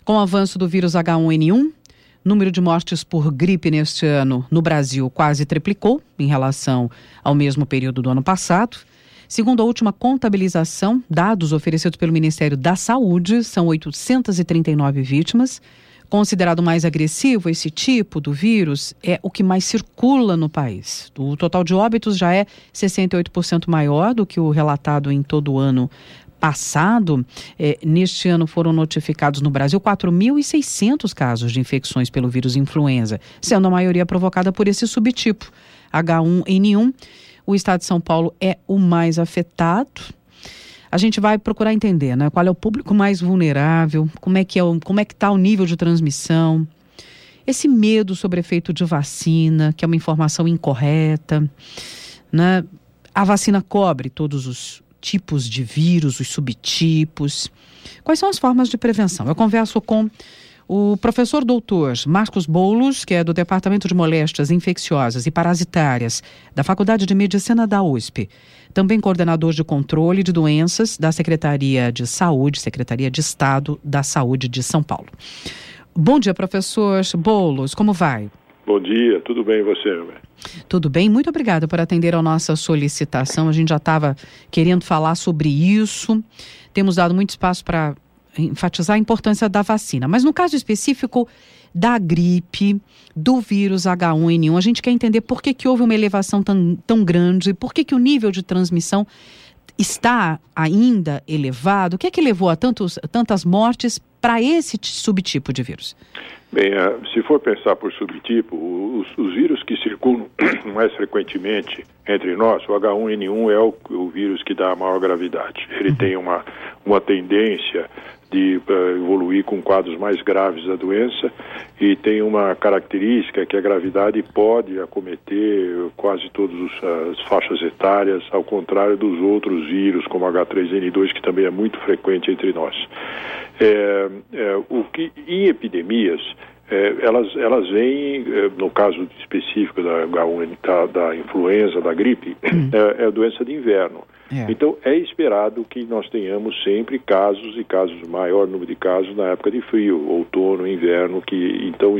Com o avanço do vírus H1N1, número de mortes por gripe neste ano no Brasil quase triplicou em relação ao mesmo período do ano passado. Segundo a última contabilização, dados oferecidos pelo Ministério da Saúde, são 839 vítimas. Considerado mais agressivo, esse tipo do vírus é o que mais circula no país. O total de óbitos já é 68% maior do que o relatado em todo o ano passado. Neste ano foram notificados no Brasil 4.600 casos de infecções pelo vírus influenza, sendo a maioria provocada por esse subtipo, H1N1. O estado de São Paulo é o mais afetado. A gente vai procurar entender, né, qual é o público mais vulnerável, como é que está o nível de transmissão, esse medo sobre efeito de vacina, que é uma informação incorreta, né? A vacina cobre todos os tipos de vírus, os subtipos. Quais são as formas de prevenção? Eu converso com o professor doutor Marcos Boulos, que é do Departamento de Moléstias Infecciosas e Parasitárias da Faculdade de Medicina da USP, também coordenador de controle de doenças da Secretaria de Saúde, Secretaria de Estado da Saúde de São Paulo. Bom dia, professor Boulos, como vai? Bom dia, tudo bem e você, Ana? Tudo bem, muito obrigada por atender a nossa solicitação. A gente já estava querendo falar sobre isso, temos dado muito espaço para enfatizar a importância da vacina. Mas no caso específico da gripe, do vírus H1N1, a gente quer entender por que houve uma elevação tão grande, por que o nível de transmissão está ainda elevado. O que é que levou a tantas mortes para esse subtipo de vírus? Bem, se for pensar por subtipo, os vírus que circulam mais frequentemente entre nós, o H1N1 é o vírus que dá a maior gravidade. Ele tem uma tendência de evoluir com quadros mais graves da doença e tem uma característica que a gravidade pode acometer quase todas as faixas etárias, ao contrário dos outros vírus, como H3N2, que também é muito frequente entre nós. O que em epidemias, elas vêm, no caso específico da H1N1, da influenza, da gripe, é a doença de inverno. Então, é esperado que nós tenhamos sempre casos, maior número de casos na época de frio, outono, inverno, que então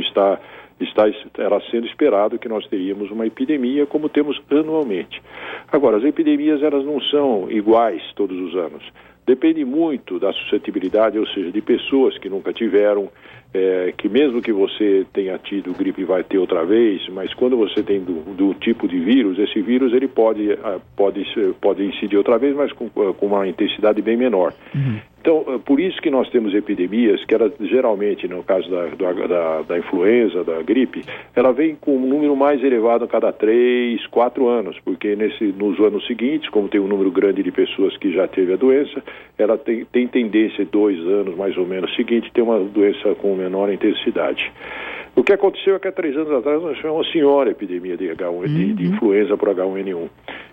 era sendo esperado que nós teríamos uma epidemia como temos anualmente. Agora, as epidemias, elas não são iguais todos os anos. Depende muito da suscetibilidade, ou seja, de pessoas que nunca tiveram, que mesmo que você tenha tido gripe vai ter outra vez, mas quando você tem do tipo de vírus, esse vírus ele pode incidir outra vez, mas com uma intensidade bem menor. Então, por isso que nós temos epidemias que elas geralmente, no caso da influenza, da gripe, ela vem com um número mais elevado a cada 3, 4 anos, porque nos anos seguintes, como tem um número grande de pessoas que já teve a doença, ela tem tendência, 2 anos mais ou menos seguinte, ter uma doença com menor intensidade. O que aconteceu é que há 3 anos atrás nós tivemos uma senhora epidemia de influenza por H1N1.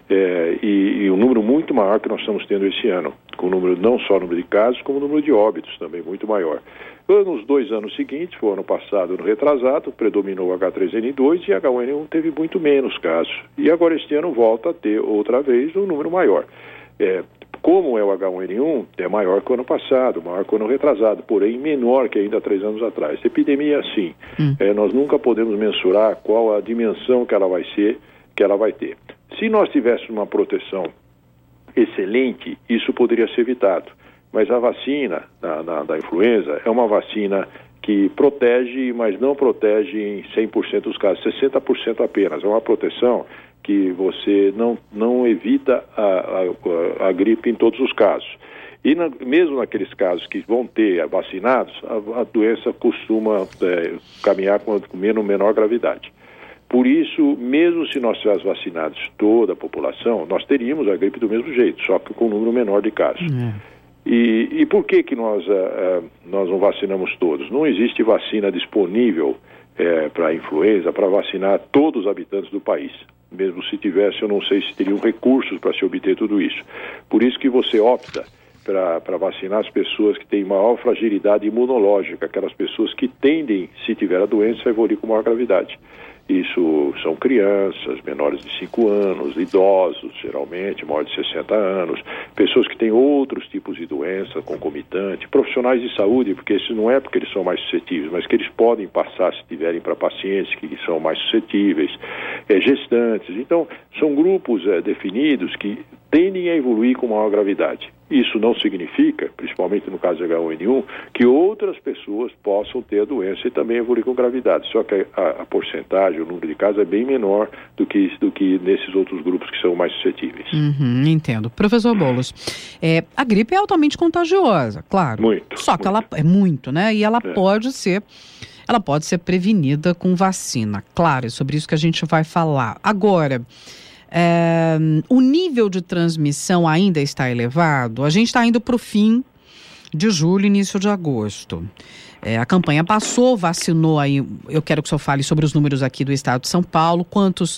E um número muito maior que nós estamos tendo esse ano, com não só o número de casos, como o número de óbitos também muito maior. Nos 2 anos seguintes, foi o ano passado e ano retrasado, predominou o H3N2 e H1N1 teve muito menos casos. E agora este ano volta a ter outra vez um número maior. Como é o H1N1, é maior que o ano passado, maior que o ano retrasado, porém menor que ainda há 3 anos atrás. Essa epidemia é assim. Nós nunca podemos mensurar qual a dimensão que ela vai ter. Se nós tivéssemos uma proteção excelente, isso poderia ser evitado. Mas a vacina da influenza é uma vacina que protege, mas não protege em 100% dos casos, 60% apenas. É uma proteção que você não evita a gripe em todos os casos. E mesmo naqueles casos que vão ter vacinados, a doença costuma caminhar com menor gravidade. Por isso, mesmo se nós tivéssemos vacinados toda a população, nós teríamos a gripe do mesmo jeito, só que com um número menor de casos. E por que nós não vacinamos todos? Não existe vacina disponível para a influenza, para vacinar todos os habitantes do país. Mesmo se tivesse, eu não sei se teriam recursos para se obter tudo isso. Por isso que você opta para vacinar as pessoas que têm maior fragilidade imunológica, aquelas pessoas que tendem, se tiver a doença, a evoluir com maior gravidade. Isso são crianças menores de 5 anos, idosos, geralmente, maiores de 60 anos, pessoas que têm outros tipos de doença concomitante, profissionais de saúde, porque isso não é porque eles são mais suscetíveis, mas que eles podem passar se tiverem para pacientes que são mais suscetíveis, gestantes. Então, são grupos definidos que tendem a evoluir com maior gravidade. Isso não significa, principalmente no caso de H1N1, que outras pessoas possam ter a doença e também evoluir com gravidade. Só que a porcentagem, o número de casos é bem menor do que nesses outros grupos que são mais suscetíveis. Entendo. Professor Boulos, a gripe é altamente contagiosa, claro. Muito. Só que ela é muito, né? E ela pode ser prevenida com vacina. Claro, é sobre isso que a gente vai falar. Agora, o nível de transmissão ainda está elevado? A gente está indo para o fim de julho, início de agosto. A campanha passou, vacinou aí. Eu quero que o senhor fale sobre os números aqui do estado de São Paulo. Quantos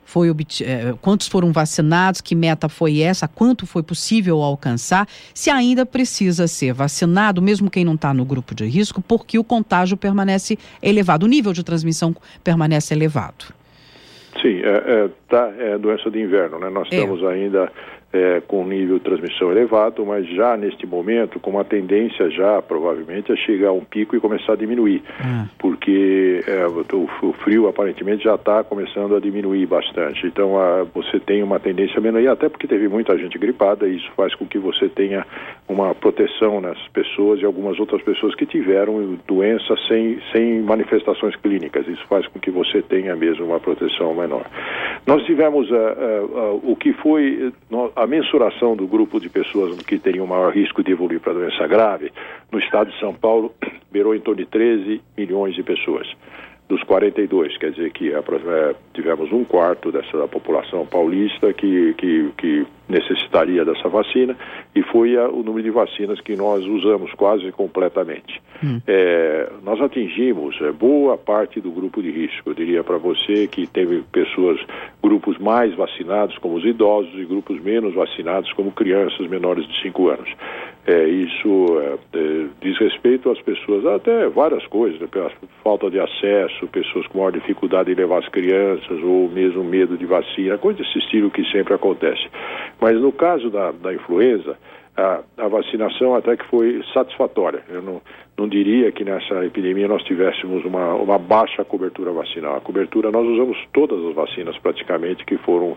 foram vacinados? Que meta foi essa? Quanto foi possível alcançar? Se ainda precisa ser vacinado, mesmo quem não está no grupo de risco, porque o contágio permanece elevado, o nível de transmissão permanece elevado. Sim, é doença de inverno, né? Nós estamos ainda com nível de transmissão elevado, mas já neste momento com uma tendência já provavelmente a chegar a um pico e começar a diminuir, porque o frio aparentemente já está começando a diminuir bastante. Então você tem uma tendência a diminuir, até porque teve muita gente gripada, e isso faz com que você tenha uma proteção nas pessoas e algumas outras pessoas que tiveram doença sem manifestações clínicas. Isso faz com que você tenha mesmo uma proteção menor. Nós tivemos o que foi a mensuração do grupo de pessoas que teriam maior risco de evoluir para doença grave. No estado de São Paulo, beirou em torno de 13 milhões de pessoas. Dos 42, quer dizer que tivemos um quarto da população paulista que necessitaria dessa vacina, e foi o número de vacinas que nós usamos quase completamente. Nós atingimos boa parte do grupo de risco. Eu diria para você que teve grupos mais vacinados, como os idosos, e grupos menos vacinados, como crianças menores de 5 anos. Isso diz respeito às pessoas, até várias coisas, né? Pela falta de acesso, pessoas com maior dificuldade em levar as crianças, ou mesmo medo de vacina, coisa desse estilo que sempre acontece. Mas no caso da influenza, a vacinação até que foi satisfatória. Eu não diria que nessa epidemia nós tivéssemos uma baixa cobertura vacinal. A cobertura, nós usamos todas as vacinas praticamente que foram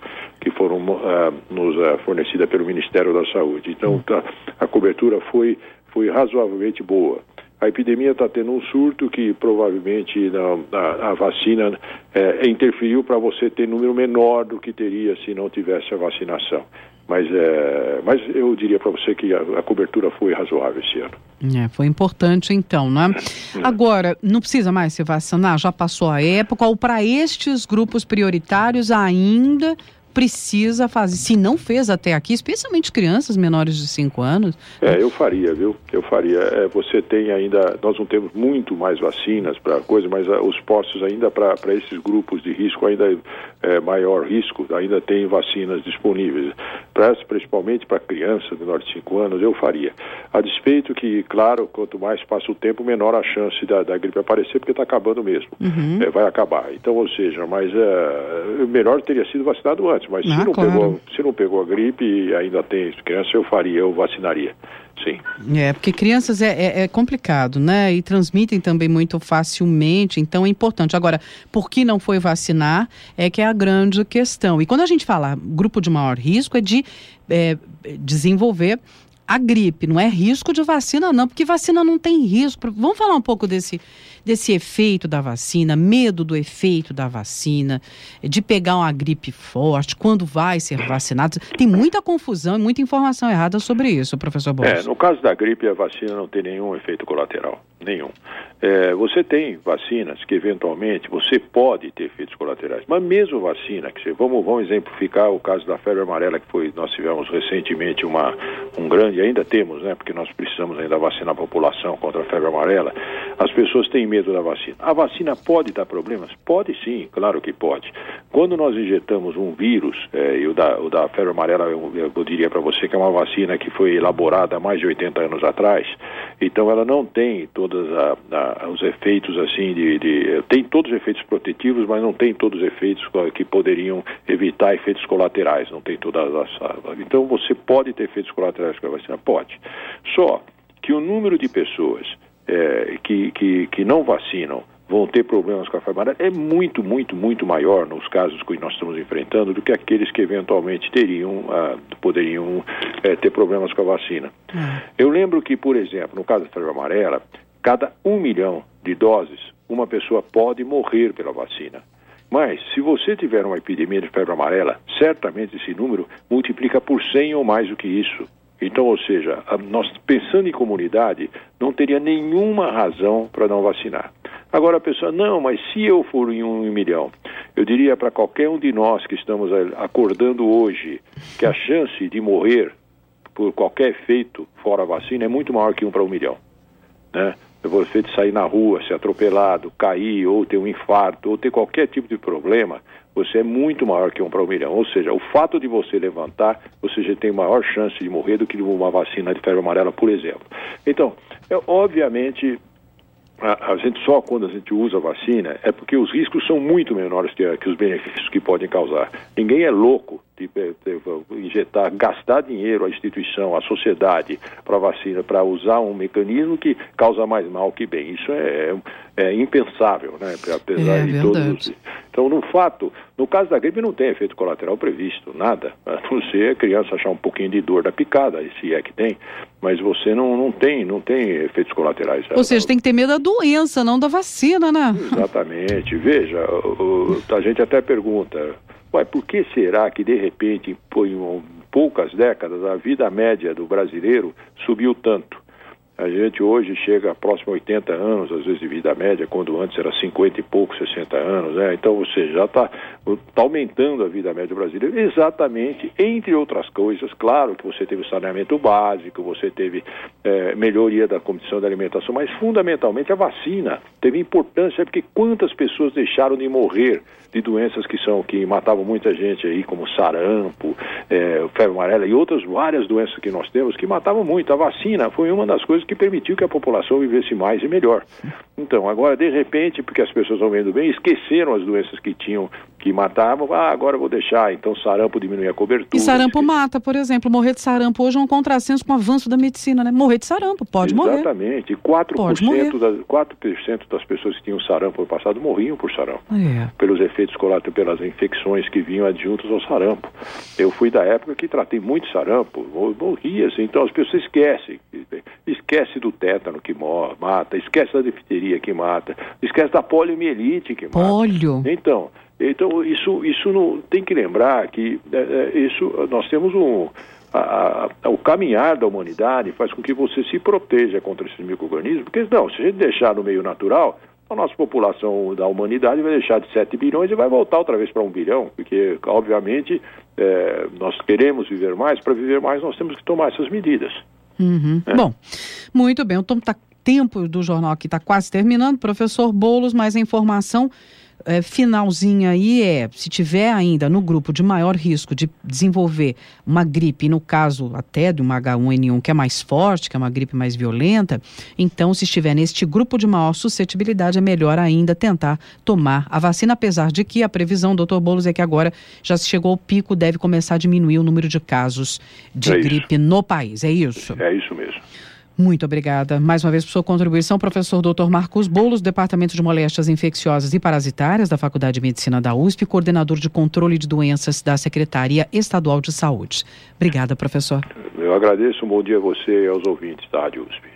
nos fornecidas pelo Ministério da Saúde. Então a cobertura foi razoavelmente boa. A epidemia está tendo um surto que provavelmente a vacina interferiu para você ter número menor do que teria se não tivesse a vacinação. Mas eu diria para você que a cobertura foi razoável esse ano. Foi importante então, né? Agora, não precisa mais se vacinar? Já passou a época? Ou para estes grupos prioritários ainda precisa fazer? Se não fez até aqui, especialmente crianças menores de 5 anos? Eu faria, viu? Eu faria. Você tem ainda, nós não temos muito mais vacinas para coisa, mas os postos ainda para esses grupos de risco, ainda maior risco, ainda tem vacinas disponíveis. Principalmente para crianças menores de 5 anos, eu faria. A despeito que, claro, quanto mais passa o tempo, menor a chance da gripe aparecer, porque está acabando mesmo. Vai acabar. Então, ou seja, mas melhor teria sido vacinado antes. Mas se não pegou a gripe e ainda tem criança, eu vacinaria, sim. Porque crianças é complicado, né? E transmitem também muito facilmente, então é importante. Agora, por que não foi vacinar é que é a grande questão. E quando a gente fala grupo de maior risco, é de desenvolver a gripe, não é risco de vacina não, porque vacina não tem risco. Vamos falar um pouco desse efeito da vacina, medo do efeito da vacina, de pegar uma gripe forte, quando vai ser vacinado. Tem muita confusão e muita informação errada sobre isso, professor Boulos. No caso da gripe, a vacina não tem nenhum efeito colateral, nenhum. Você tem vacinas que eventualmente você pode ter efeitos colaterais, mas mesmo vacina, vamos exemplificar o caso da febre amarela, nós tivemos recentemente um grande, ainda temos, né, porque nós precisamos ainda vacinar a população contra a febre amarela. As pessoas têm medo da vacina. A vacina pode dar problemas? Pode sim, claro que pode. Quando nós injetamos um vírus, e o da febre amarela, eu diria para você que é uma vacina que foi elaborada há mais de 80 anos atrás, então ela não tem todos os efeitos assim tem todos os efeitos protetivos, mas não tem todos os efeitos que poderiam evitar efeitos colaterais, não tem todas então você pode ter efeitos colaterais com a vacina? Pode. Só que o número de pessoas que não vacinam vão ter problemas com a febre amarela é muito, muito, muito maior nos casos que nós estamos enfrentando do que aqueles que eventualmente poderiam ter problemas com a vacina. Eu lembro que, por exemplo, no caso da febre amarela, cada 1 milhão de doses, uma pessoa pode morrer pela vacina. Mas, se você tiver uma epidemia de febre amarela, certamente esse número multiplica por 100 ou mais do que isso. Então, ou seja, nós pensando em comunidade, não teria nenhuma razão para não vacinar. Agora a pessoa, não, mas se eu for em 1 milhão, eu diria para qualquer um de nós que estamos acordando hoje que a chance de morrer por qualquer efeito fora a vacina é muito maior que 1 para 1 milhão, né? Você de sair na rua, ser atropelado, cair, ou ter um infarto, ou ter qualquer tipo de problema, você é muito maior que 1 para 1 milhão. Ou seja, o fato de você levantar, você já tem maior chance de morrer do que uma vacina de febre amarela, por exemplo. Então, obviamente, a gente só quando a gente usa a vacina é porque os riscos são muito menores que os benefícios que podem causar. Ninguém é louco de injetar, gastar dinheiro, a instituição, a sociedade para vacina, para usar um mecanismo que causa mais mal que bem. Isso é impensável, né? Apesar de todos. Então, no caso da gripe não tem efeito colateral previsto, nada. A não ser a criança achar um pouquinho de dor da picada, se é que tem, mas você não tem efeitos colaterais. Ou seja, tem que ter medo da doença, não da vacina, né? Exatamente. Veja, a gente até pergunta, por que será que, de repente, em poucas décadas, a vida média do brasileiro subiu tanto? A gente hoje chega próximo a 80 anos, às vezes, de vida média, quando antes era 50 e pouco, 60 anos, né? Então, você já está aumentando a vida média brasileira, exatamente, entre outras coisas. Claro que você teve saneamento básico, você teve melhoria da condição da alimentação, mas, fundamentalmente, a vacina teve importância, porque quantas pessoas deixaram de morrer de doenças que matavam muita gente aí, como sarampo, febre amarela e outras várias doenças que nós temos que matavam muito. A vacina foi uma das coisas que permitiu que a população vivesse mais e melhor. Então, agora, de repente, porque as pessoas estão vendo bem, esqueceram as doenças que matavam, agora eu vou deixar, então sarampo diminui a cobertura. E sarampo mata, por exemplo, morrer de sarampo hoje é um contrassenso com o avanço da medicina, né? Morrer de sarampo, pode morrer. Exatamente, 4% das pessoas que tinham sarampo no passado morriam por sarampo, pelos efeitos colaterais, pelas infecções que vinham adjuntas ao sarampo. Eu fui da época que tratei muito sarampo, morria assim, então as pessoas esquece do tétano que mata, esquece da difteria que mata, esquece da poliomielite que mata. Polio? Então isso não tem que lembrar que nós temos o caminhar da humanidade faz com que você se proteja contra esses micro-organismos, porque se a gente deixar no meio natural, a nossa população da humanidade vai deixar de 7 bilhões e vai voltar outra vez para 1 bilhão, porque, obviamente, nós queremos viver mais, para viver mais nós temos que tomar essas medidas. Bom, muito bem, o tempo do jornal aqui está quase terminando. Professor Boulos, mais a informação finalzinha aí se tiver ainda no grupo de maior risco de desenvolver uma gripe, no caso até de uma H1N1 que é mais forte, que é uma gripe mais violenta, então se estiver neste grupo de maior suscetibilidade é melhor ainda tentar tomar a vacina, apesar de que a previsão, doutor Boulos, é que agora já se chegou ao pico, deve começar a diminuir o número de casos de gripe no país, é isso? É isso mesmo. Muito obrigada mais uma vez por sua contribuição, professor Dr. Marcos Boulos, Departamento de Moléstias Infecciosas e Parasitárias da Faculdade de Medicina da USP, coordenador de controle de doenças da Secretaria Estadual de Saúde. Obrigada, professor. Eu agradeço, um bom dia a você e aos ouvintes da Rádio USP.